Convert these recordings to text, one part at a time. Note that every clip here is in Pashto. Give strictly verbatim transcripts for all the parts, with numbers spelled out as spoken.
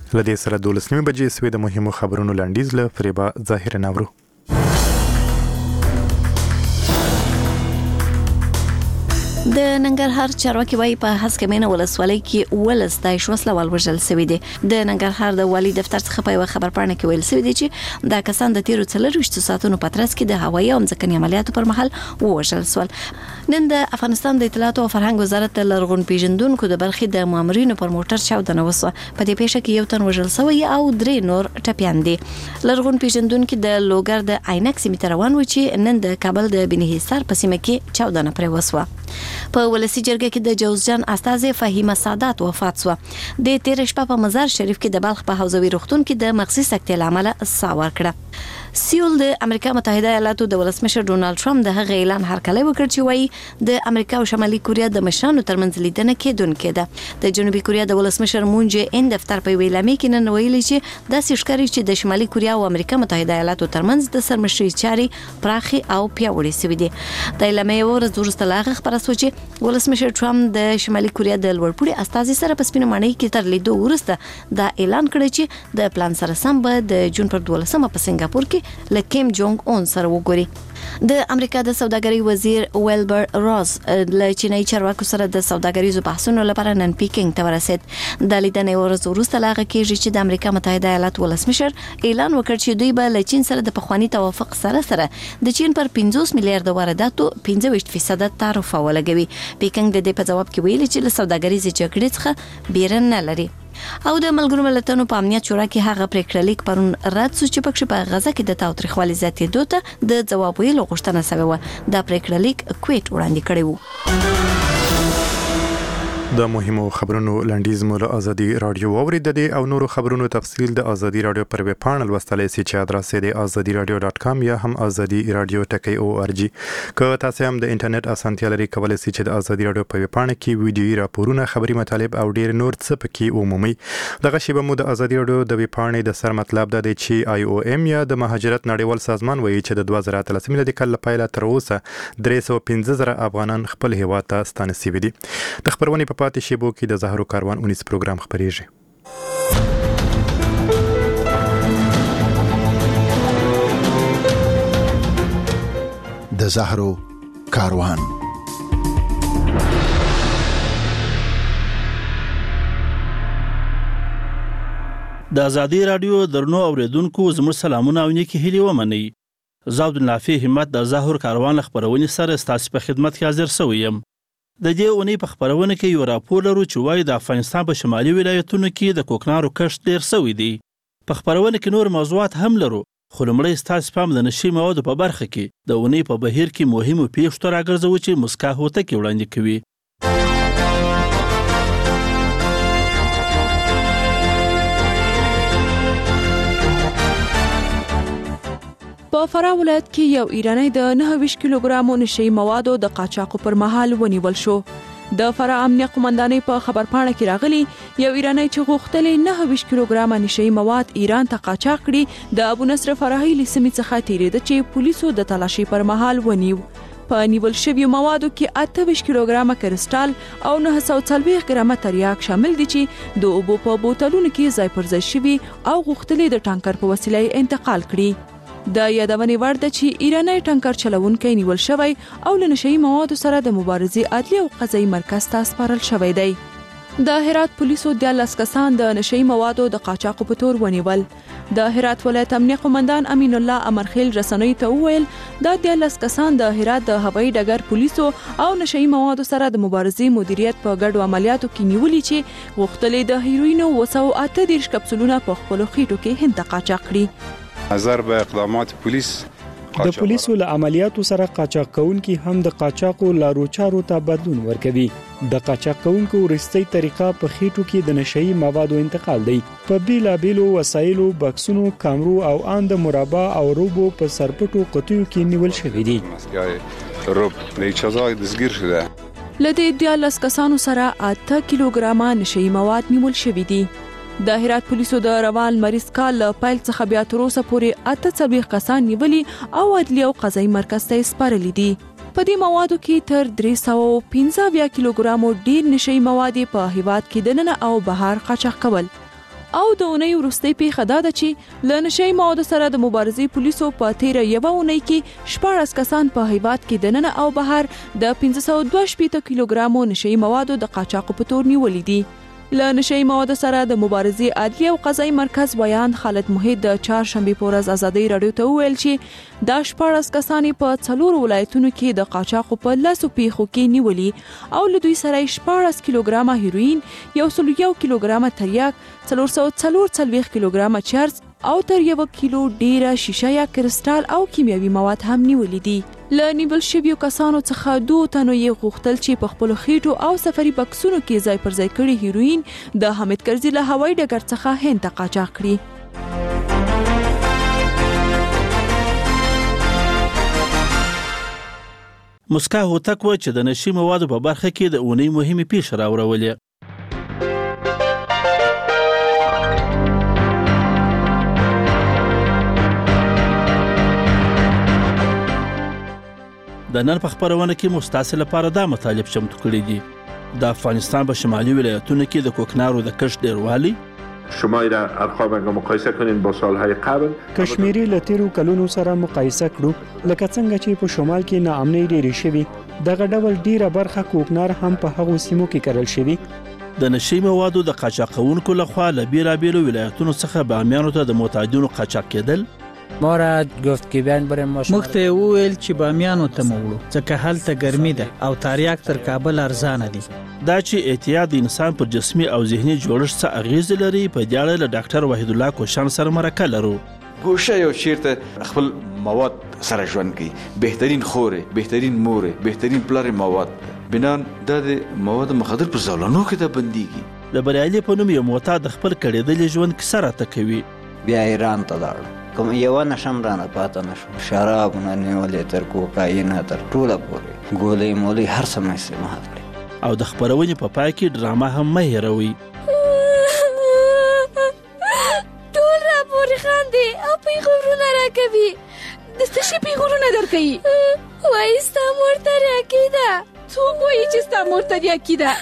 لدې سره دولس نیمې بجې سوې د مهمو خبرونو لنډیز له فریبا ظاهر نورو. د ننګرهار چارواکي وايي په هسکمینه ولسوالۍ کې ولس د شوسله والوجل سوي دي. د ننګرهار د والي دفتر څخه په خبر پاڼه کې ویل سوي دي چې دا کسان د تیرو څلورویشت ساعتونو په ترڅ کې د هوایي او ځمکني عملیاتو پر مهال ووژل شول. نن د افغانستان د اطلاعات او فرهنګ وزارت د لرغون پیژندونکو د برخې د مامورینو پر موټر چاودنه وسوه. په دې پیښه کې یو تن وژل شوی او درې نور ټپیان دي. لرغون پیژندونکو د لوګر د عینک سیمې ته روان و چې نن د کابل د بني حصار په سیمه کې چاودنه پرې وسوه. په ولسی جرګه کې د جوزجان استاذ فهیمه سادات وفات شو. د تیر شپه په مزار شریف کې د بلخ په حوزوي روغتون کې د مغزي سکتې لامل ساور کړه. سیول د امریکا متحده ایالاتو د ولسمشر ډونالد ټرمپ د هغه اعلان هرکلی وکړ چې وایي د امریکا او شمالي کوریا د مشرانو ترمنځ لیدنه کېدونکې ده. د جنوبي کوریا د ولسمشر مون جې ان دفتر په ویلامي کې نن ویلي چې د سشکري چې د شمالي کوریا او امریکا متحده ایالاتو ترمنځ د سرمشري چاري پراخي او پیاوړي سوي دي. د اعلامیه ورځ وروسته لاغه خبره شوه چې ولسمشر ټرمپ د شمالي کوریا د لوړپوړي استاذ سره په سپینه ماڼۍ کې تر لیدو وروسته دا اعلان کړی چې د پلان سره سم به د جون پر دولسمه په سنگاپور کې له کیم جونګ اون سره وګوري. د امریکا د سوداګرۍ وزیر ویلبر راز له چینایي چارواکو سره د سوداګریزو بحثونو لپاره نن پیکینګ ته ورسید. د لیدنې ورځ وروسته لاغه کېږي چې د امریکا متحده ایالات ولسمشر اعلان وکړ چې دوی به له چین سره د پخوانی توافق سره سره د چین پر پنځوس میلیارډ وارداتو پنځه ویشت فیصد تعرفه ولګوي. پیکینګ د دې په جواب کې ویلي چې له سوداګریزې جګړې څخه بیرن نه لري. او د ملګرو ملتونو په امنیت شورا کې هغه پریکړه لیک پرون رد شو چې پکې په غزه کې د تاوتریخوالي زیاتېدو ته د ځواب ویلو غوښتنه شوې وه. دا پریکړه لیک کویت وړاندې کړی و. د مهمو خبرونو لنډیز مو له ازادي رادیو اوریدل دي او نورو خبرونو تفصیل د ازادي رادیو پر ویب پاڼه لوستلای شئ چې ادرس یې د ازادي رادیو ډاټ کام یا هم ازادي رادیو ټکی او ار جی. که تاسو هم د انټرنیټ اسانتیا لرئ کولای شئ چې د ازادي رادیو په ویب پاڼه کې ویډیوي راپورونه، خبري مطالب او ډیر نور څه پکې ومومئ. دغه شی به مو د ازادي رادیو د ویب پاڼې د سر مطلب د چې آی او ام یا د مهاجرت نړیوال سازمان وایي چې د دوه زره اتلس میلادي کال له پیله تر اوسه درې سوه پنځه زره افغانان خپل هیواد ته ستانه شوي دي. د خبرونې په پاتې شیبو کې د زهرو کاروان اونیس پروګرام خبرېږي. د زهرو کاروان. د ازادي رادیو درنو اوریدونکو زموږ سلامونه او نیکی هیلې ومنئ. زه عبدالنافع همت د زهرو کاروان خبرونې سره ستاسو په خدمت کې حاضر شوی یم. د دې اونۍ په خبرونه کې یو راپور لرو چې وایي د افغانستان په شمالي ولایتونو کې د کوکنارو کښت ډیر شوی دی. په خبرونه کې نور موضوعات هم لرو، خو لومړی ستاسو پام د نشي موادو په برخه کې د اونۍ په بهیر کې مهمو پیښو ته راګرځوو چې مسکا هوتکي وړاندې کوي. په فراه ولایت کې یو ایرانی د نهه ویشت کیلوګرامو نشي موادو د قاچاقو پر مهال ونیول شو. د فراه امنیه قومندانۍ په خبرپاڼه کې راغلي یو ایرانی چې غوښتلې نهه ویشت کیلوګرامه نشي مواد ایران ته قاچاق کړي د ابو نصر فرهی له سیمې څخه تیریده چې پولیسو د تلاشي پر مهال ونیو. په نیول شویو موادو کې اته ویشت کیلوګرامه کرسټال او نهه سوه څلوېښت ګرامه تریاک شامل دي چې د اوبو په بوتلونو کې ځای پر ځای شوي او غوښتلې د ټانکر په وسیله انتقال کړي. د یادونې وړ ده چې ایرانی ټانکر چلوونکی نیول شوی او له نشهیي موادو سره د مبارزې عدلي او قضایي مرکز ته سپارل شوی دی. د هرات پولیسو دیارلس کسان د نشهیي موادو د قاچاقو په تور ونیول. د هرات ولایت امنیه قومندان امین الله امرخیل رسنیو ته وویل دا دیارلس کسان د هرات د هوایي ډګر پولیسو او نشهیي موادو سره د مبارزې مدیریت په ګډو عملیاتو کې نیولي چې غوښتلې د هیروینو اوه سوه اته دېرش کپسولونه په خپلو خېټو کې هند ته قاچاق کړي. نظر به اقدامات پولیس د پولیسو له عملیاتو سره قاچاق کوونکي هم د قاچاقو لارو چارو ته بدلون ورکوي. د قاچاق کوونکو وروستۍ طریقه په خېټو کې د نشهیي موادو انتقال دی. په بیلابیلو وسایلو، بکسونو، کامرو او ان د مربع او روبو په سرپټو قطیو کې نیول شوی دي. روب له اجازه دزګیر شوه. لدې دیارلس کسانو سره اته کیلوګرامه نشهیي مواد نیول شوی دي. د هرات پولیسو د روان مریض کال له پیل څخه بیا تر اوسه پورې اته څلوېښت کسان نیولي او عدلي او قضایي مرکز ته سپارلي دي. په دې موادو کې تر درې سوه پنځه اویا کیلوګرامو ډیر نشهیي مواد په هیواد کې دننه او بهر قاچاق کول او د اونۍ وروستۍ پیښه دا ده چې له نشهیي موادو سره د مبارزې پولیسو په تیره یوه اونۍ کې شپاړس کسان په هیواد کې دننه او بهر د پنځه سوه دوه شپېته کیلوګرامو نشهیي موادو د قاچاقو په تور نیولي دي. له نشهیي موادو سره د مبارزې عدلیه او قضایي مرکز ویان خالد محیط د چهارشنبې په ورځ ازادۍ راډیو ته وویل چې دا شپاړس کسان په څلورو ولایتونو کې د قاچاقو په لسو پیښو کې نیولي او له دوی سره شپاړس کیلوګرامه هیروین، یو سل یو کیلوګرامه تریاک، څلور سوه څلور څلوېښت کیلوګرامه چرس او تر یو کیلو ډیره شیشه یا کرسټال او کیمیاوي مواد هم نیولي دي. له نیول شویو کسانو څخه دوه تنو یې غوښتل چې په خپلو خېټو او سفري بکسونو کې ځای پر ځای کړي هیروین د حامد کرزي له هوایي ډګر څخه هند ته قاچاق کړي. مسکا هوتک و چې د نشي موادو په برخه کې د اونۍ مهمې پیښې راوړولې. د نن په خبرونه کې مستاسل لپاره دا مطالب چمتو کړی دي. د افغانستان په شمالي ولایتونو کې د کوکنارو د کښت ډیروالی شمایی را ارقام اگه مقایسه کنین با سالهای قبل کشمیری له تیرو کلونو سره مقایسه کړو لکه څنګه چې په شمال کې ناامنۍ ډېرې شوې دغه ډول ډیره برخه کوکنار هم په هغو سیمو کې کرل شوي. د نشي موادو د قاچاقونکو لخوا له بیلابیلو ولایتونو څخه بامیانو ته د معتادینو قاچاق کېدل. ما را گفت که بیان بریم ما موږ ته وویل چې بامیانو ته موړو ځکه هلته ګرمي ده او تریاک تر کابل ارزانه دي. دا چې اعتیاد د انسان پر جسمي او ذهني جوړښت څه اغیز لري په دې اړه له ډاکټر وحید الله کوشان سره مرکه لرو. ګوشه یو چیرته خپل مواد سره ژوند کوي، بهترین خورې، بهترین مورې، بهترین پلار مواد بنان د مواد مخدر په زولانو کې د بنديږي. د بریالي په نوم یو معتاد د خپل کړېدلې ژوند کیسه راته کوي. بیا ایران ته لاړو، کوم یو نشم رانه پاته نشو، شراب نه نیولې تر کوکاین تر ټوله پورې ګولې مولې هر څه مې استعمال کړې. او د خبرونې په پای کې ډرامه هم مه هېروئ. ټول راپورې خاندي او پیغورونه راکوي. د څه شي پیغورونه درکوي؟ وایي ستا مور تریاکي ده. څوک وایي چې ستا مور تریاکي ده؟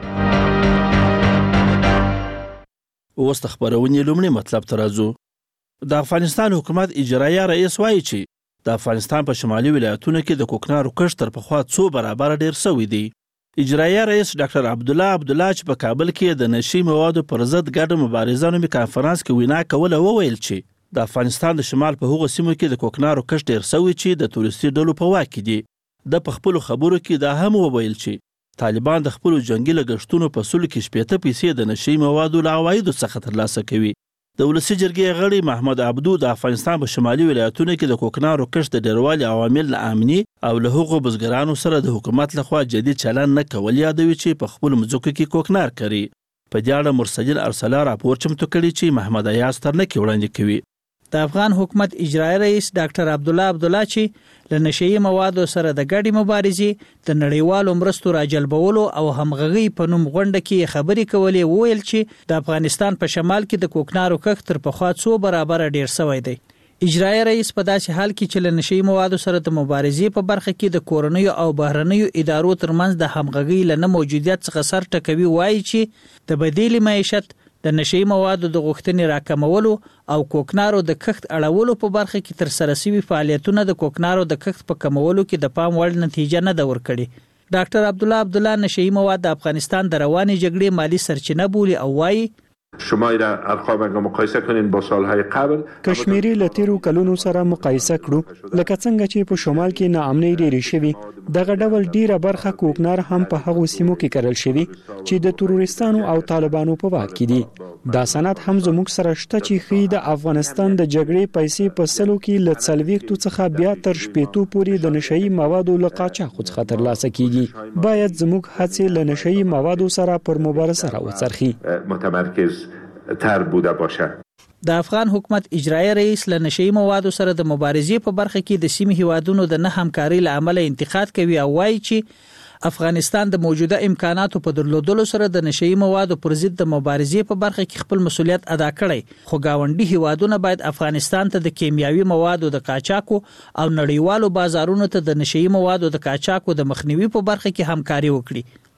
اوس د خبرونې لومړی مطلب ته راځو. د افغانستان حکومت اجرایه رئیس وایي چې د افغانستان په شمالي ولایتونو کې د کوکنارو کښت تر پخوا څو برابره ډیر شوی دی. اجرایه رئیس ډاکټر عبدالله عبدالله چې په کابل کې د نشي موادو پر ضد ګډه مبارزه نومي کانفرنس کې وینا کوله وویل چې د افغانستان د شمال په هغو سیمو کې د کوکنارو کښت ډیر شوی چې د تورستي ډلو په واک کې دي. د په خپلو خبرو کې دا هم وویل چې طالبان د خپلو جنگي لګښتونو په سلو کې شپېته پیسې د نشي موادو له عوایدو څخه ترلاسه کوي. د ولسي جرګې غړي محمد عبدو د افغانستان په شمالي ولایتونو کې د کوکنارو کښت د ډیروالي عوامل ناامني او له هغو بزګرانو سره د حکومت لخوا جدي چلند نه کول یادوي چې په خپلو مځکو کې کوکنار کري. په دې اړه مرسجل ارسلا راپور چمتو کړی چې محمد ایاز ترنکي وړاندې کوي. د افغان حکومت اجرایي رئیس ډاکټر عبدالله عبدالله چې له نشهیي موادو سره د ګډې مبارزې د نړیوالو مرستو راجلبولو او همغږۍ په نوم غونډه کې خبرې کولې وویل چې د افغانستان په شمال کې د کوکنارو کښت تر پخوا څو برابره ډیر شوی دی. اجرایي رئیس په داسې حال کې چې له نشهیي موادو سره د مبارزې په برخه کې د کورنیو او بهرنیو ادارو ترمنځ د همغږۍ له نه موجودیت څخه سر ټکوي وایي چې د بدیل معیشت د نشهیي موادو د غوښتنې راکمولو او کوکنارو د کښت اړولو په برخه کې تر سره شوي فعالیتونه د کوکنارو د کښت په کمولو کې د پام وړ نتیجه نه ده ورکړې. ډاکټر عبدالله عبدالله نشهیي مواد د افغانستان د روانې جګړې مالی سرچینه بولي او وایي شمایی را ارقام اگه مقایسه کنین با سالهای قبل کشمیری له تیرو کلونو سره مقایسه کړو لکه څنګه چې په شمال کې ناامنۍ ډېرې شوې دغه ډول ډیره برخه کوکنار هم په هغو سیمو کې کرل شوي چې د تروریستانو او طالبانو په واک کې دي. دا سند هم زموږ سره شته چې ښیي د افغانستان د جګړې پیسې په سلو کې له څلوېښتو څخه بیا تر شپېتو پورې د نشهیي موادو له قاچاقو څخه ترلاسه کیږي. باید زموږ هڅې له نشهیي موادو سره پر مبارزه راوڅرخي متمرکز تر بوده باشه. د افغان حکومت اجرایي رئیس له نشهیي موادو سره د مبارزې په برخه کې د سیمې هیوادونو د نه همکارۍ له امله انتقاد کوي او وایي چې افغانستان د موجوده امکاناتو په درلودلو سره د نشهیي موادو پر ضد د مبارزې په برخه کې خپل مسولیت ادا کړی، خو گاونډي هیوادونه باید افغانستان ته د کیمیاوي موادو د قاچاقو او نړیوالو بازارونو ته د نشهیي موادو د قاچاقو د مخنیوي په برخه کې همکاري وکړي.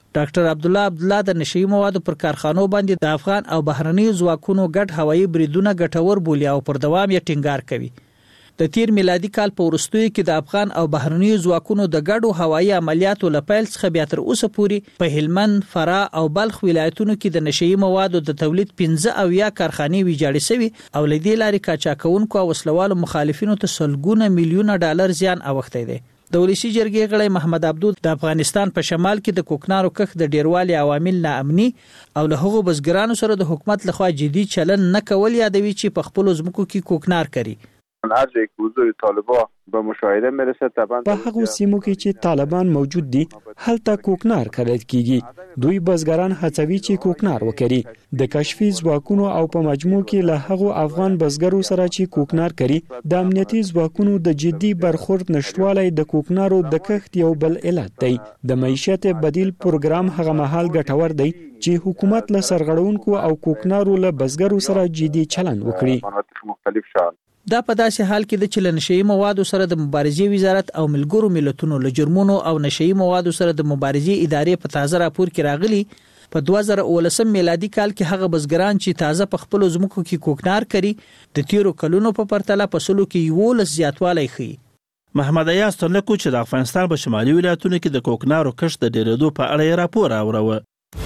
ډاکټر عبدالله عبدالله د نشئی موادو پر کارخانو باندې د افغان او بهرني ځواکونو ګډ هوایي بریدونه ګټور بولي او پر دوام یې ټینګار کوي. د تیر میلادي کال په وروستیو کې د افغان او بهرني ځواکونو د ګډو هوایي عملیاتو له پیل څخه بیا تر اوسه پورې په هلمند، فراه او بلخ ولایتونو کې د نشئی موادو د تولید پنځه اویا کارخانې ویجاړې شوي او له دې لارې قاچاقونکو او وسلوالو مخالفینو ته سلګونه میلیونه ډالر زیان اوښتی دی. د ولسی جرګې غړی محمد عبدو د افغانستان په شمال کې د کوکنارو کښت د ډیروالي عوامل ناامني او له هغو بزګرانو سره د حکومت لخوا جدي چلن نه کول یادوي چې په خپل ځمکو کې کوکنار کوي. هر جایی که حضور طالبان به مشاهده میرسه طبعا په هغه سیمو کې چې طالبان موجود دي هلته کوکنار کرل کیږي. دوی بزګران هڅوي چې کوکنار وکړي. د کشفي ځواکونو او په مجموع کې له هغو افغان بزګرو سره چې کوکنار کوي د امنیتي ځواکونو د جدي برخورد نشټوالی د کوکنارو د کښت یو بل علت دی. د معیشت بدیل پروګرام هغه مهال ګټور دی چې حکومت له سرغړونکو او کوکنارو له بزګرو سره جدي چلند وکړي. دا په داسې حال کې د چې نشئی موادو سره د مبارزې وزارت او ملګرو ملتونو له جرمونو او نشئی موادو سره د مبارزې ادارې په تازه راپور کې راغلي په دوه زره اوولسم میلادي کال کې هغه بزګران چې تازه په خپل ځمکو کې کوکنار کوي د تیرو کلونو په پرتله په سلو کې یولس زیاتوالی ښیي. محمد ایاز تنلکو چې د افغانستان په شمالي ولایتونو کې د کوکنارو کښت د ډیرېدو په اړه یې راپور راوړوه.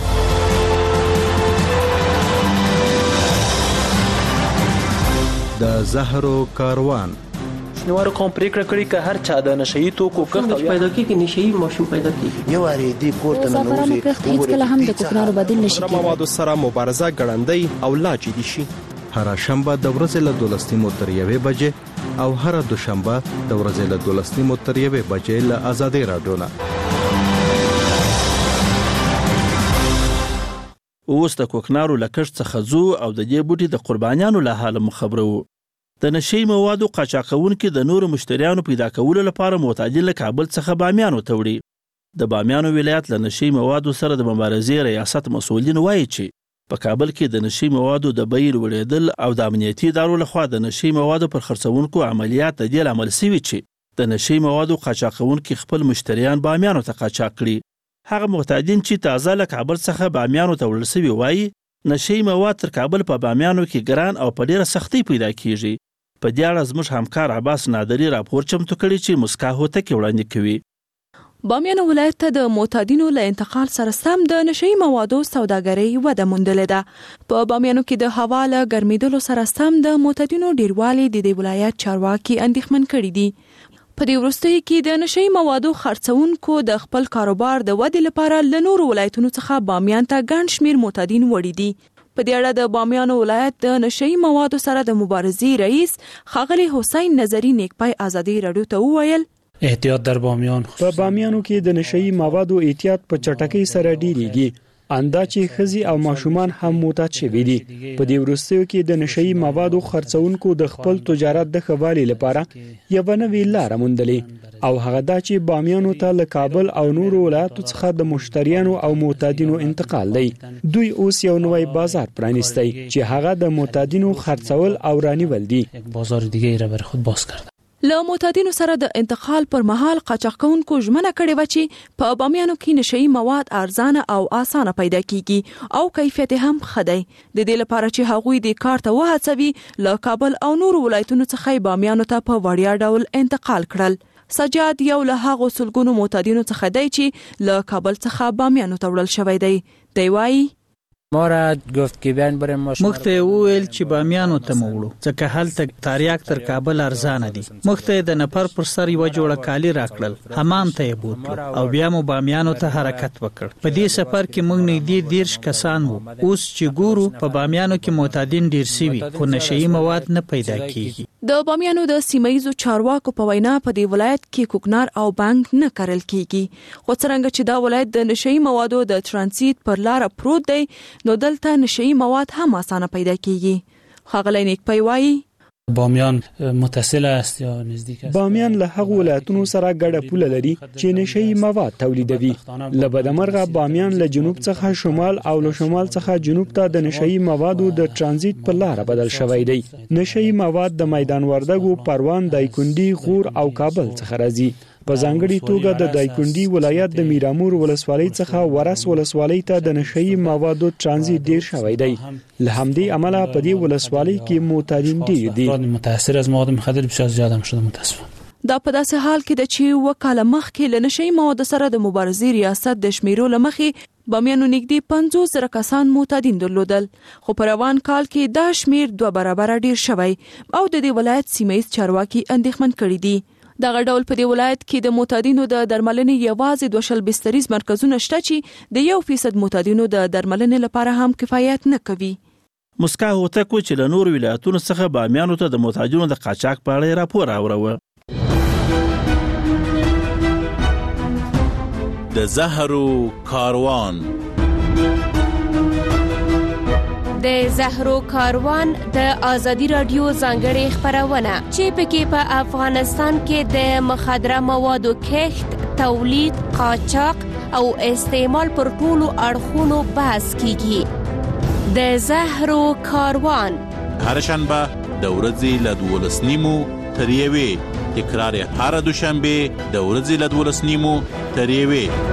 د زهرو کاروان شنوارو کوم پریکړه کړې چې هر چا د نشئی توکو کښت پیدا کیږي نشئی ماشوم پیدا کیږي. یو اړ دې پورته نه نوځي هیڅ کله هم د کوکنارو بدیل نشي کېدای. موادو سره مبارزه ګړندۍ او لا جدي شي. هر شنبه د ورځې له دولس نیمو تر یوې بجې او هر دوشنبه د ورځې له دولس نیمو تر یوې بجې له آزادۍ راډیو نه. اوس د کوکنارو له کښت څخه ځو او د دې بوټي د قربانیانو له حاله مخبرو. د نشئی موادو قاچاقونکي د نورو مشتریانو پیدا کولو لپاره معتادین له کابل څخه بامیانو ته وړي. د بامیانو ولایت له نشئی موادو سره د مبارزې ریاست مسؤلین وایي چې په کابل کې د نشئی موادو د بیې لوړېدل او د امنیتي ادارو لخوا د نشئی موادو پر خرڅونکو عملیات د دې لامل شوي چې د نشئی موادو قاچاقونکي خپل مشتریان بامیانو ته قاچاق کړي. هغه معتادین چې تازه له کابل څخه بامیانو ته وړل شوي وایي نشئی مواد تر کابل په بامیانو کې ګران او په ډیره سختۍ پیدا کیږي. په دې اړه زموږ همکار عباس نادری راپور چمتو کړی چې مسکا هوتکې وړاندې کوي. بامیان ولایت ته د معتادینو له انتقال سره سم د نشئی موادو سوداګرۍ وده موندلې ده. په بامیانو کې د هوا له ګرمېدلو سره سم د معتادینو ډیروالی د دې ولایت چارواکي اندېښمن کړي دي. په دې وروستیو کې د نشئی موادو خرڅونکو د خپل کاروبار د ودې لپاره له نورو ولایتونو څخه بامیان ته ګڼ شمېر معتادین وړي دي. په دې اړه د بامیان ولایت د نشئی موادو سره د مبارزې رئیس ښاغلی حسین نظری نیکپای آزادۍ راډیو ته وویل احتیاط در بامیان په بامیانو کې د نشئی موادو احتیاط په چټکۍ سره ډیریږي. اندا چې خزي او ماشومان هم معتاد شوي دي. په دې وروستیو کې د نشئی موادو خرڅونکو د خپل تجارت د ښه والي لپاره یوه نوې لاره موندلې او هغه دا چې بامیانو ته له کابل او نورو ولایتو څخه د مشتریانو او معتادینو انتقال دی. دوی اوس یو نوی بازار پرانیستی چې هغه د معتادینو خرڅول او رانیول دي. بازار دیگه را بر خود باز کرد. له معتادینو سره د انتقال پر مهال قاچاقونکو ژمنه کړې و چې په بامیانو کې نشئی مواد ارزانه او اسانه پیدا کیږي او کیفیت هم ښه دی. د دې لپاره چې هغوی د کار ته وهڅوي له کابل او نورو ولایتونو څخه بامیانو ته په وړیا ډول انتقال کړل. سجاد یو له هغو سلګونو معتادینو څخه دی چې له کابل څخه بامیانو ته وړل شوی دی. دی وایي ما را گفت که بیان بریم ماشین مخته وویل چې بامیانو ته موړو ځکه هلته تاریاک تر کابل ارزانه دي. مخته د نفر پر سر یو جوړه کالی راکړل، حمام ته یې بوتلو او بیا مو بامیانو ته حرکت وکړ. په دې سفر کې موږ نږدې دیرش کسان وو. اوس چې ګورو په بامیانو کې معتادین ډیر سوي خو نشئی مواد نه پیدا کیږي. د بامیانو د سیمایزو چارواکو په وینا په دې ولایت کې کوکنار او بانک نه کرل کیږي. خو څرنګه چې دا ولایت د نشئی موادو د ترانزیت پر لار پروت دی نو دلته نشئی مواد هم اسانه پیدا کیږي. ښاغلی نیکپای وایي بامیان متصل است یا نزدیک است. بامیان له هغو ولایتونو سره ګډه پوله لري چې نشئی مواد تولیدوي. له بدمرغه بامیان له جنوب څخه شمال او له شمال څخه جنوب ته د نشئی موادو د ترانزیت په لار بدل شوی دی. نشئی مواد د میدان وردګو، پروان، دایکنډي، غور او کابل څخه راځي. په ځانګړي توګه د دایکنډي ولایت د میرامور ولسوالۍ څخه ورس ولسوالۍ ته د نشئی موادو ترانزیت ډیر شوی دی. له همدې امله په دې ولسوالۍ کې معتادین ډیر دي. متاثر از مواد مخدر بسیار زیاد هم شده متاسفانه. دا په داسې حال کې د چې وکاله مخکې له نشئی موادو سره د مبارزې ریاست د شمیرو لمخې بامیانو نږدې پنځوس زره کسان معتادین درلودل، خو په روان کال کې دا شمیر دوه برابره ډیر شوی او د دې ولایت سیمه‌ایز چارواکي اندېښمن کړي دي. دغه ډول په دې ولایت کې د معتادینو د درملنې یوازې دوه شل بستریز مرکزونه شته چې د یو فیصد معتادینو د درملنې لپاره هم کفایت نه کوي. مسکا هوتک چې له نورو ولایتونو څخه بامیانو ته د معتادینو د قاچاق په اړه راپور اوروه. د زهرو کاروان د زهرو کاروان د آزادی رادیو ځانګړې خبرونه چې پکې په افغانستان کې د مخدره موادو کښت، تولید، قاچاق او استعمال پر ټولو اړخونو بحث کیږي. د زهرو کاروان هر شنبه د ورځې له دولس نیمو تر یوې، تکرار هر دوشنبه د ورځې له دولس نیمو تر یوې.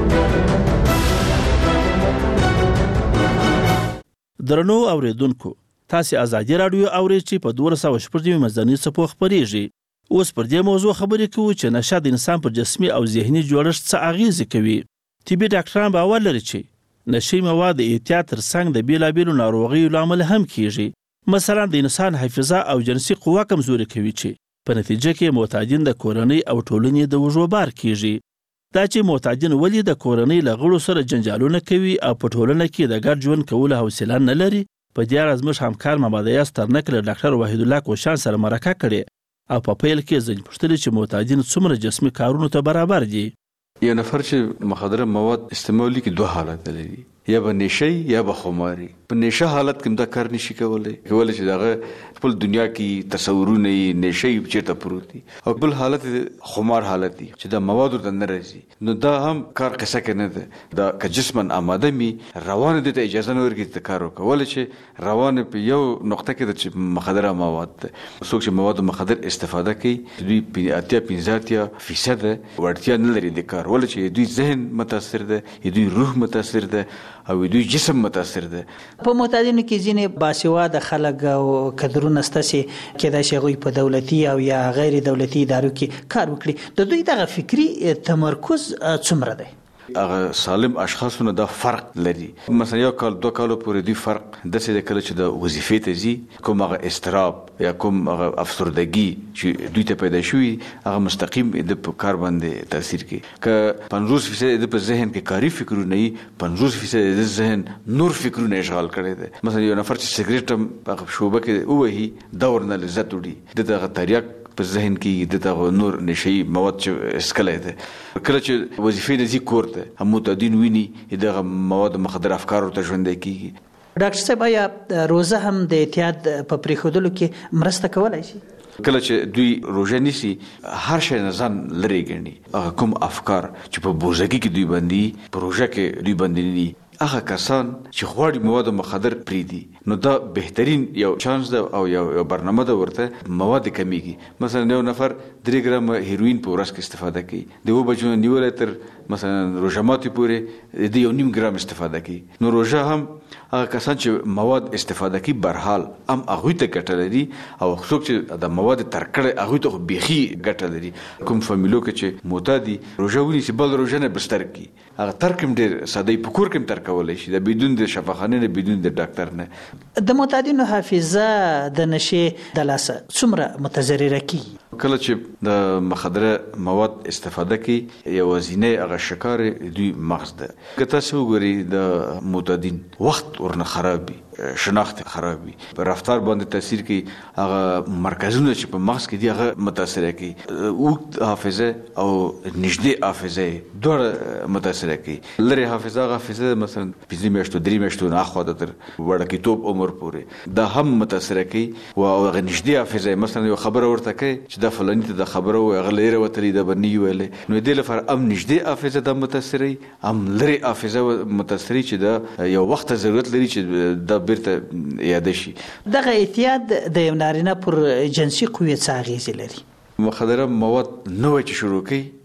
درنو اوریدونکو، تاسو آزادی رادیو اورئ چې په دوه سوه شپږ مزنی صفو خبريږي. اوس پر دې موضوع خبرې کوو چې نشه د انسان پر جسمي او ذهني جوړښت څه اغیز کوي. طبي ډاکټران باور لري چې نشي مواد د احتیاط ترڅنګ د بیلابیلو ناروغیو لامل هم کیږي. مثلا د انسان حافظه او جنسي قوه کمزوري کوي چې په نتیجه کې معتادین د کورنۍ او ټولنې د وژو بار کیږي. دا چې معتادین ولې د کورنۍ له غړو سره جنجالونه کوي او په ټولنه کې د ګډ ژوند کولو حوصله نه لري، په دې اړه زموږ همکار محمد ایاز ترنک له ډاکټر وحید الله کوشان سره مرکه کړې او په پیل کې ځین پوښتنه چې معتادین څومره جسمي کارونو ته برابر دي. یو نفر چې مخدره مواد استعمالي کې دوه حالت لري، یا به نشي یا به خماري. په نشه حالت کې دا کار نشي کولای کولای چې دغه خپل دنیا کې تصورونه یې نشي چیرته پروت دي، او بل حالت خمار حالت دی چې د موادو د نه راځي. نو دا هم کار قصه کې نه ده. دا که جسمن آماده می روان دي ته اجازه نه ورکړي ته کار وکول چې روان په یو نقطه کې د مخدره مواد څوک چې مواد مخدر استفاده کوي دوی اتیا پنځه فیصد ورتیا نه لري د کار، ول چې دوی ذهن متاثر ده، دوی روح متاثر ده او دوی جسم متاثر ده. په معتادینو کې ځینې باسواده خلک او کدرونه ستاسي کېدای شي هغوی په دولتي او یا غیر دولتي ادارو کې کار وکړي. د دوی دغه فکری تمرکز څومره دی؟ هغه سالم اشخاصونه دا فرق لري. مثلا یو کال دوه کالو پورې دوی فرق داسې د کله چې د وظیفې ته ځي، کوم هغه استراب یا کوم هغه افسردګي چې دوی ته پیدا شوي هغه مستقیم د کار باندې تاثیر کوي. که پنځوس فیصد د په ذهن کې کاري فکرونه وي، پنځوس فیصد د ذهن نور فکرونه اشغال کړی دی. مثلا یو نفر چې سګریټ هم هغه شوبه کې ووهي دا ورنه لذت وړي، د دغه تریاک په ذهن کې دغه نور نشئی مواد چې اسکلای ده. کله چې وظیفې د ذکر ورته هم معتادین ویني دغه مواد مخدر افکار ورته ژوندۍ کیږي. ډاکټر صاحب آیا روزه هم د اعتیاد په پریښودلو کې مرسته کولای شي؟ کله چې دوی روزه نیسي هر شی نه ځان لرې ګڼي، هغه کوم افکار چې په بوزګي کې دوی باندې پروژه کې دوی باندې ني هغه کسان چې غواړي مواد مخدر پریدي، نو دا بهترین یو چانس ده او یو برنامه ده ورته مواد کمیږي. مثلا یو نفر درې ګرام هیروین په ورځ کې استفاده کوي، د و بجو نیول تر مثلا روزه ماتي پورې د یو نیم ګرام استفاده کوي. نو روزه هم هغه کسان چې مواد استفاده کوي برحال هم هغوی ته ګټه لري، او څوک چې د مواد ترکړه هغوی ته بیخي ګټه لري. کوم فامیلو کې چې معتادي روزه ونیسي بل روزه نه بستر کوي، هغه ترکم ډېر ساده په کور کې تر کولای شي، د بدون د شفاخانه نه بدون د ډاکټر نه. د معتادینو حافظه د نشي د لاسه څومره متضرره کیږي؟ کله چې د مخدره مواد استفاده کوي یوازینی هغه شکار دوی مغز ده. که تاسو وګورئ د معتادین وخت ورنه خراب وي، شناخت خراب وي، رفتار باندې تاثیر کوي، هغه مرکزونه چې په مغز کې دي هغه متاثر کوي. اوږد حافظه او نږدې حافظه دواړه متاثر کوي. لرې حافظه هغه حافظه مثلا پنځه میاشتو درې میاشتو نه اخوا ده تر وړکتوب عمر پورې دا هم متاثر کوي. او هغه نږدې حافظه مثلا یو خبره ورته کوي چې دا فلاني ته د خبره و هغه لري وتلی د بنی ویلې، نو دې لپاره ام نږدې حافظه د متاثري ام لرې حافظه متاثري چې دا یو وخت ضرورت لري چې دا بیرته یاد شي. دغه اعتیاد د یو نارینه پر جنسي قوت څه اغیز لري؟ مخدره مواد نوې چې شروع کوي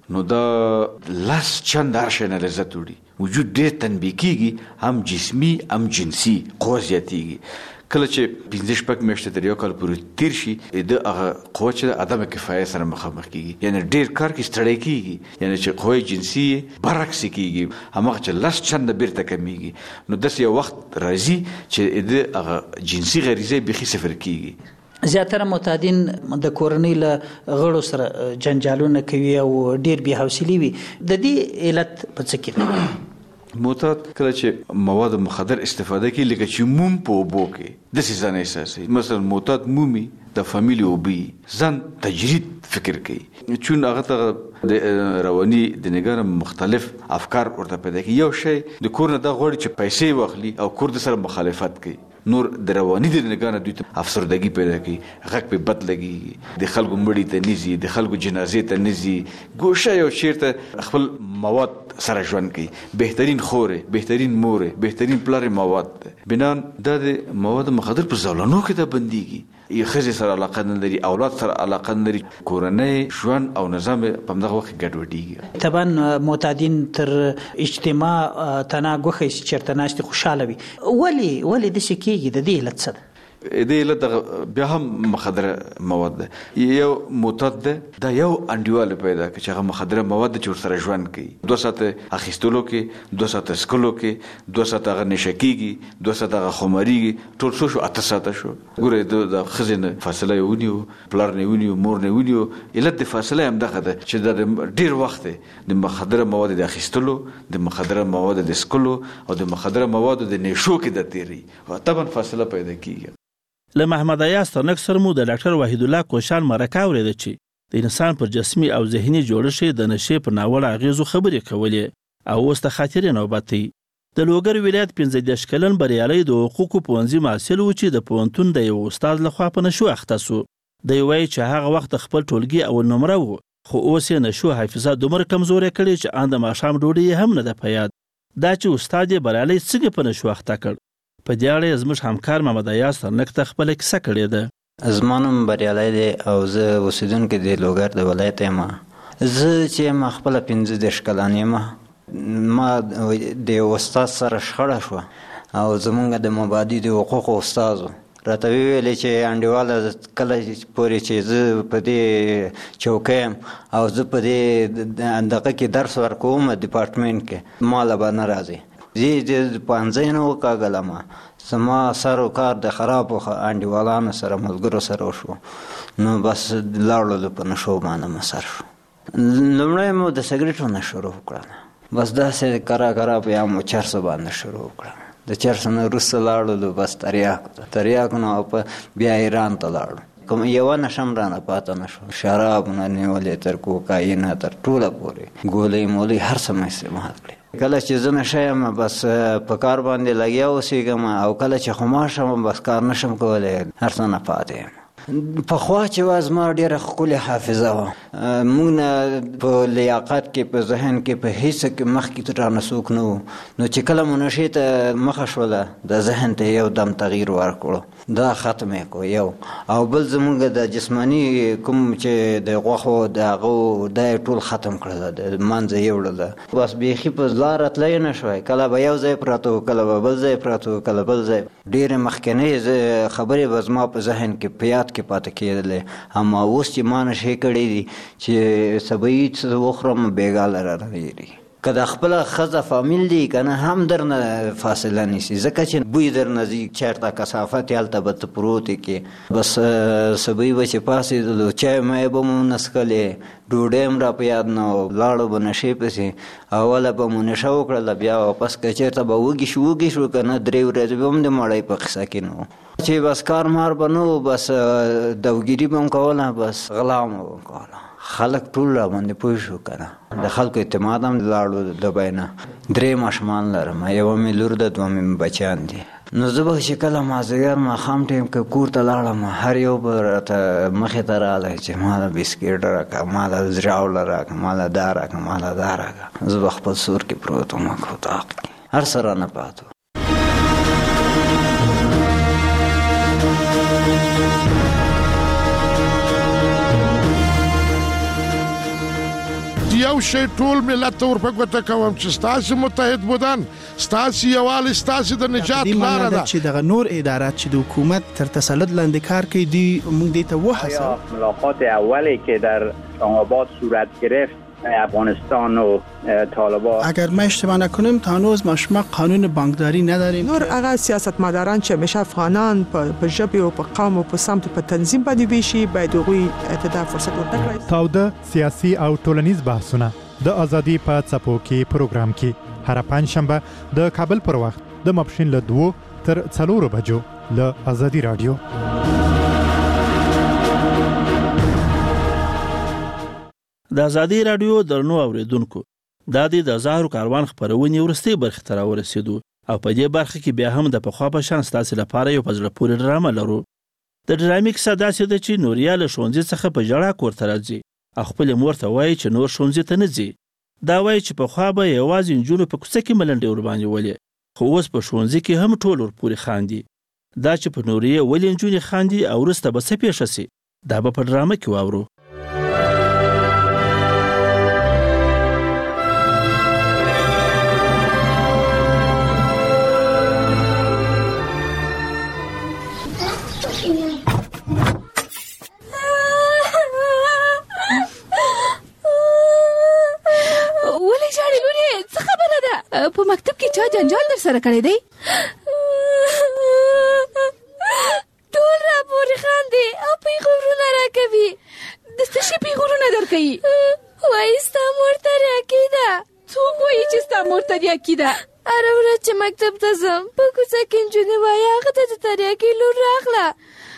نو دا لاس چند هر شی نه لذت وړي وجود ډېر تنبیه کېږي هم جسمي هم جنسي قوه زیاتېږي کله چې پنځه شپږ میاشتې تر یو کال پورې تیر شي د هغه قوه چې د عدم کفایت سره مخامخ کېږي یعنی ډېر کار کې ستړی کېږي یعنی چې قوه جنسي برعکس کېږي هماغه چې لس چنده بیرته کمیږي نو داسې یو وخت راځي چې د هغه جنسي غریزې بیخي صفر کېږي زیاتره معتادین د کورنۍ له غړو سره جنجالونه کوي او ډېر بې حوصلې وي د دې علت په څه کې دی معتاد کله چې مواد مخدر استفاده کوي لکه چې موم په اوبو کې داسې ځان احساسوي مثلا معتاد مومي د فامیلي اوبه ځان تجرید فکر کوي چون هغه ته د رواني د نګاره مختلف افکار ورته پیدا کوي یو شی د کور نه دا غواړي چې پیسې واخلي او کور د سره مخالفت کوي نور د رواني د نګاره دوی ته افسردګي پیدا کوي غږ په بد لګي د خلکو مړی ته نيزي د خلکو جنازې ته نيزي ګوشه یو چیرته خپل مواد سره ژوند کوي بهترین خوره بهترین موره بهترین پلار مواد بنان د مواد مخدر په زولانو کې ته بنديږي یې خزي سره علاقه نه لري اولاد سره علاقه نه لري کورنۍ ژوند او نظام په همدغه وخت ګډوډيږي طبعا معتادین تر اجتماع تناګوخه چیرته ناشته خوشاله وي ولی ولی د شي کېږي د دې علت څه ده د علت بیا هم مخدره مواد ده یو معتاد ده دا یو انډیواله پیدا کوي چې هغه مخدره مواد چې ورسره ژوند کوي دوه ساعته اخیستلو کې دوه ساعته سکلو کې دوه ساعته هغه نشه کېږي دوه ساعته هغه خمارېږي ټول څو شو اته ساعته شو ګوره د ښځې نه فاصله یې ونیو پلار نه ونیو مور نه ونیو علت د فاصله همدغه ده چې دا ډېر وخت د مخدره مواد د اخیستلو د مخدره مواد د سکلو او د مخدره موادو د نشو کې د تیری او طبعا فاصله پیدا کېږي له محمد ایاز ترنک سره مو د ډاکټر وحید الله کوشان مرکه اورېده چې د انسان پر جسمي او ذهني جوړښت د نشې پر ناوړه اغېزو خبرې کولې او اوس د خاطرې نوبت دی د لوګر ولایت پنځه دېرش کلن بریالی د حقوقو پوهنځي محصل و چې د پوهنتون د یو استاد لخوا په نشو اخته سو دی وایي چې هغه وخت خپل ټولګي اول نمره و خو اوس یې نشو حافظه دومره کمزورې کړې چې ان د ماښام ډوډۍ هم نه ده په یاد دا چې استاد یې بریالی څنګه په نشو اخته کړ په دې اړه زموږ همکار محمد ایاز ترنک ته خپله کیسه کړې ده زما نوم بریالی دی او زه اوسېدونکی د لوګر د ولایت یم زه چې یم خپله پنځه دېرش کلن یم ما د یو استاد سره شخړه شوه او زمونږ د مبادي د حقوقو استاد و راته ویلې چې انډیواله کله پورې چې زه په دې چوکۍ یم او زه په دې دغه کې درس ورکوم ډپارټمنټ کې ماله به نه راځي زه د پوهنځی نه وکاږلم زما سر و کار د خرابو انډیوالانو سره ملګرو سره وشو نو بس لاړلو په نشو باندې مو سر شو لومړی مو د سګرټو نه شروع کړه بس داسې کرا کرا بیا مو چرسو باندې شروع کړه د چرسو نه وروسته لاړلو بس تریاک تریاک نو بیا ایران ته لاړو کوم یوه نشم رانه پاته نه شو شرابونه نیولې تر کوکاین تر ټوله پورې ګولۍ مولۍ هر څه مې استعمال کړې کله چې زه نشه یم بس په کار باندې لګیا اوسېږم او کله چې خمار شم بس کار نشم کولی هر څه نه پاتې یم پخوا چې وه زما ډېره ښکلې حافظه وه موږ نه په لیاقت کې په ذهن کې په هیڅ کې مخکې رانه څوک نه وو نو چې کله مو نشې ته مخه شوله د ذهن ته یو دم تغییر ورکړو دا ختم یې کو یو او بل زمونږ د جسماني کوم چې د غوښو د هغو دا یې ټول ختم کړله د منځه یې وړله بس بیخي په لاره تلی نه شوی کله به یو ځای پراته وو کله به بل ځای پراته وو کله بل ځای ډېرې مخکینۍ خبرې به زما په ذهن کې په یاد کې پاتې کېدلې اما اوس چې ما نشې کړی دي چې سبایي څه وخورم بېګاله را راغېري که د خپله ښځه فامیل دی که نه هم درنه فاصله نیسي ځکه چې بوی درنه ځي چېرته کثافت یې هلته به ته پروت کې بس سبایي به چې پاڅېدلو چای مای به مو نه څښلې ډوډۍ هم را په یاد نه وه لاړو به نشې پسې اوله به مو نشه وکړله بیا واپس که چېرته به وږي شو وږي شو که نه درې ورځې به هم د مړی په قصه کې نه وو چې بس کار مار به نه و بس دوګیري به هم کوله بس غلا مو به کوله خلک ټول را باندې پوه شو که نه د خلکو اعتماد هم لاړو د بی نه درې ماشومان لرم یوه مې لور ده دوه مې بچیان دي نو زه به چې کله مازدیګر ماښام ټایم که کور ته لاړم هر یو به راته مخې ته راغلی چې ما له بسکېټ راکړه ما له ژاوله راکړه ما له دا راکړه ما له دا راکړه زه به خپل سور کې پروت وم اتاق کې هر څه رانه پاتو یو یو شی ټول ملت ته ورپګوته کوم چې ستاسو متحد بودن ستاسو یووالی ستاسو د نجات لاره ده چې دغه نور ادارات چې د حکومت تر تسلط لاندې کار کوي دی موږ دې ته وحسه ملاقات اولی که در آباد صورت گرفت افغانستان و طالبان اگر ما اشتباه نکنیم تا هنوز ما شما قانون بانکداری نداریم نور هغه سیاستمداران چې همیشه افغانان په ژبه او په قوم او په سمت په تنظیم باندې ویشي باید هغوی ته فرصت ورکړي. تاوده سیاسي او ټولنیز بحثونه د ازادي په څپو کې پروګرام کې هر پنځشنبه د کابل پر وخت د ماپښین له دوه تر څلورو بجو له ازادي رادیو. د ازادي رادیو درنو اوریدونکو دا د زهرو کاروان خبرونه ورستي برخه تر ورسېدو او په دې برخه کې بیا هم د پخوا په شان ستاسو لپاره یو پزله پورې ډرامه لرو. د ډرامې کیسه داسې ده چې نوریا له ښوونځي څخه په جړه کور ته راځي او خپل مور ته وایي چې نور ښوونځي ته نه ځي. دا وایي چې پخوا به یوازې نجونو په کوڅه کې ملنډې ور باندې ولې خو اوس په ښوونځي کې هم ټول ور پورې خاندي. دا چې په نوریا ولې نجونې خاندي او وروسته به څه پیښه شي دا به په ډرامه کې واورو. په مکتب کې چا جنجال در سره کړی دی؟ ټول را پورې خاندي او پیغورونه راکوي. د څه شي پیغورونه درکوي؟ وایي ستا مور تریاکې ده. څوک وایي چې ستا مور تریاکې ده؟ هره ورځ چې مکتب ته ځم په کوڅه کې نجونې وایي هغه ته د تریاکې لور راغله.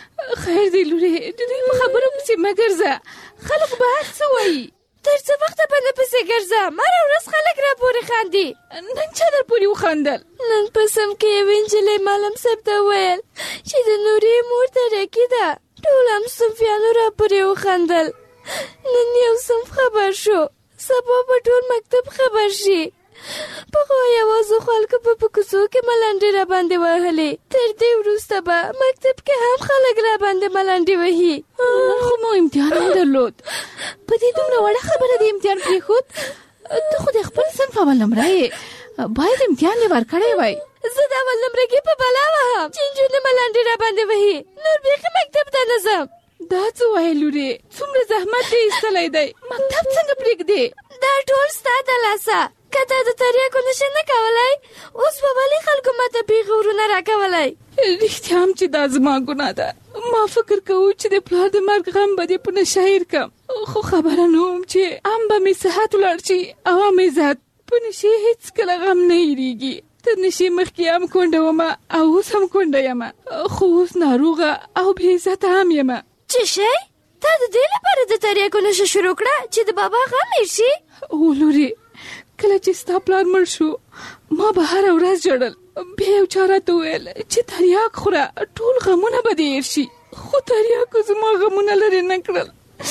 خیر دی لورې د دوی په خبرو پسې مه ګرځه. خلک به هر څه وایي. تر څه وخته به نه پسې ګرځم؟ هره ورځ خلک را پورې خاندي. نن چا در پورې وخندل؟ نن په سم کې یوې نجلۍ معلم صاحب ته وویل چې د نورې مور تریاکې ده. ټول هم صنفیانو را پورې وخندل. نن یو صنف خبر شو، سبا به ټول مکتب خبر شي. پخوا یوازې خلکو په په کوڅو کې ملنډې را باندې وهلې. تر دې وروسته به مکتب کې هم خلک را باندې ملنډې وهي. نن خو مو امتحان هم درلود. په دې دومره وړه خبره د امتحان پرېښود؟ ته خو د خپل صنف اول نمره یې، باید امتحان دې ورکړی وای. زه د اول نمرګي په بلا وهم چې نجونې ملنډې را باندې وهي. نور بیخي مکتب ته نه ځم. دا څه وایې لورې؟ څومره زحمت دې ایستلی دی، مکتب څنګه پرېږدې؟ دا ټول ستا د لاسه. که تا د تریاکو نشه نه کولی اوس به ولې خلکو ماته پیغورونه راکولی؟ رښتیا هم چې دا زما ګناه ده. ما فکر کوو چې د پلار د مرګ غم به دې په نشه هېر کړم، خو خبره نه وم چې هم به مې صحت ولاړ شي او هم عزت. په نشې هېڅکله غم نه هېرېږي. تر نشې مخکې هم کونډه ومه او اوس هم کونډه یمه، خو اوس ناروغه او بې عزته هم یمه. څه شی؟ تا د دې لپاره د تریاکو نشه شروع کړه چې د بابا غم هېر شي؟ او لورې کله چې ستا پلار مړ شو ما به هره ورځ ژړل. بیا یو چا راته وویل چې تریاک خوره ټول غمونه به دې هېر شي. خو تریاکو زما غمونه لرې نه کړل،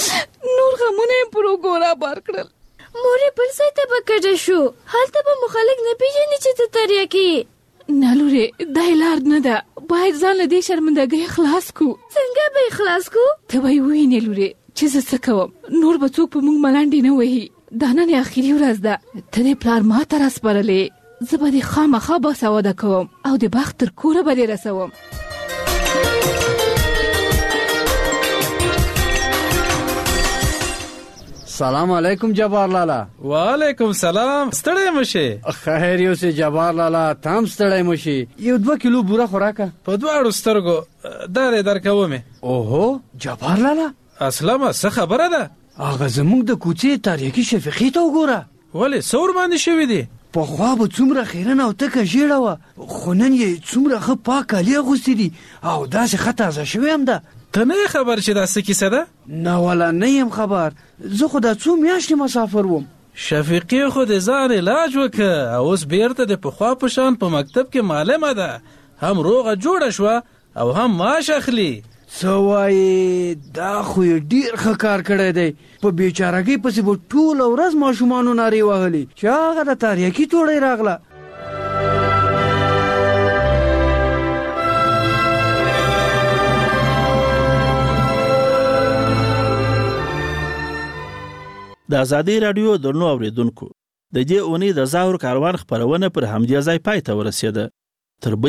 نور غمونه یې پر اوږو رابار کړل. مور یې بل ځای ته به کډه شو، هلته به مو خلک نه پېژني چې ته تریاکې یې. نه لورې دا یې لار نه ده، باید ځان له دې شرمندګۍ خلاص کړو. څنګه به یې خلاص کړو؟ ته به یې ووینې لورې چې زه څه کوم. نور به څوک په موږ ملنډې نه وهي. دا نن اخري ورځ ده، ته دې پلار ما ته راسپارلې. زه به دې خامخا باسواده کوم او د بخت تر کوره به دې رسوم. سلام علیکم جبار لالا. وعلیکم سلام. ستړی مشه؟ خیر یو سه جبار لالا تام ستړی مشه. یو دوه کیلو بوره خوراکه په دواړو سترګو دارې درکومه. اوهو جبار لالا اسلامه څه خبره ده؟ هغه زموږ د کوڅې تاریخي شفیقې ته وګوره. ولې څور باندې شوی دی؟ پخوا به څومره خیرنه او تکه ژیړه وه، خو نن یې څومره ښه پاک کالي اغوستي دي او داسې ښه تازه شوې هم ده. ته نه خبر چې دا څه کیسه ده؟ نه والا نه یم خبر. زه خو دا څو میاشتې مسافر وم. شفیقې خو د ځان علاج وکړه او اوس بیرته د پخوا په شان په مکتب کې معلمه ده، هم روغه جوړه شوه او هم معاش اخلي. څه وایې؟ دا خو یې ډېر ښه کار کړی دی. په بیچارګۍ پسې به ټوله ورځ ماشومانو نارې وهلې چې هغه د تریاکي توړۍ راغله. د د ازادي رادیو درنو اوریدونکو د دې اونۍ د ظاهر کاروان خبرونه پر همدې ځای پای ته ورسېده. تر